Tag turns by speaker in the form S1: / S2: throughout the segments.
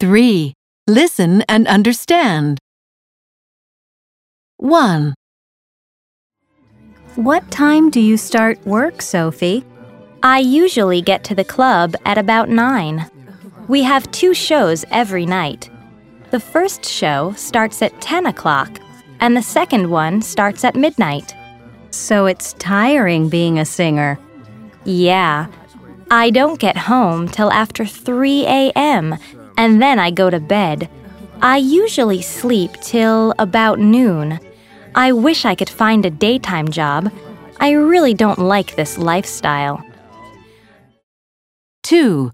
S1: 3. Listen and understand. 1.
S2: What time do you start work, Sophie?
S3: I usually get to the club at about 9. We have 2 shows every night. The first show starts at 10 o'clock, and the second one starts at midnight.
S2: So it's tiring being a singer.
S3: Yeah. I don't get home till after 3 a.m., and then I go to bed. I usually sleep till about noon. I wish I could find a daytime job. I really don't like this lifestyle.
S1: 2.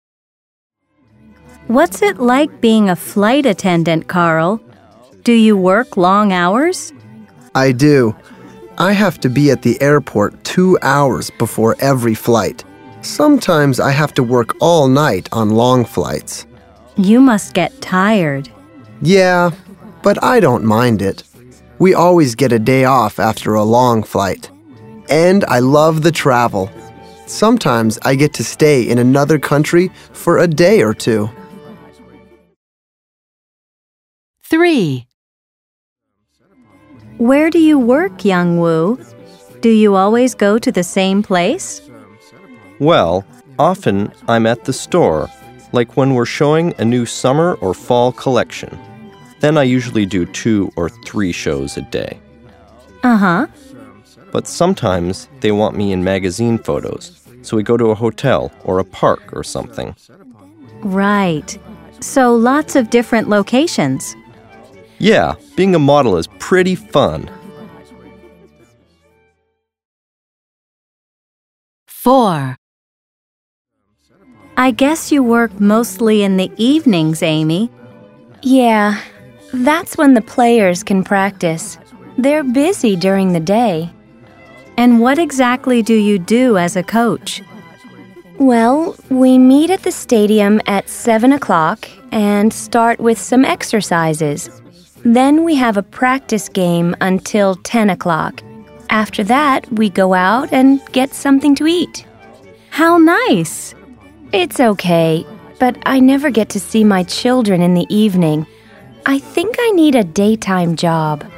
S2: What's it like being a flight attendant, Carl? Do you work long hours?
S4: I do. I have to be at the airport 2 hours before every flight. Sometimes I have to work all night on long flights.
S2: You must get tired.
S4: Yeah, but I don't mind it. We always get a day off after a long flight. And I love the travel. Sometimes I get to stay in another country for a day or two.
S1: 3.
S2: Where do you work, Young Woo? Do you always go to the same place?
S5: Well, often I'm at the store, like when we're showing a new summer or fall collection. Then I usually do 2 or 3 shows a day.
S2: Uh-huh.
S5: But sometimes they want me in magazine photos, so we go to a hotel or a park or something.
S2: Right. So lots of different locations.
S5: Yeah, being a model is pretty fun.
S1: 4.
S2: I guess you work mostly in the evenings, Amy.
S3: Yeah, that's when the players can practice. They're busy during the day.
S2: And what exactly do you do as a coach?
S3: Well, we meet at the stadium at 7 o'clock and start with some exercises. Then we have a practice game until 10 o'clock. After that, we go out and get something to eat.
S2: How nice!
S3: It's okay, but I never get to see my children in the evening. I think I need a daytime job.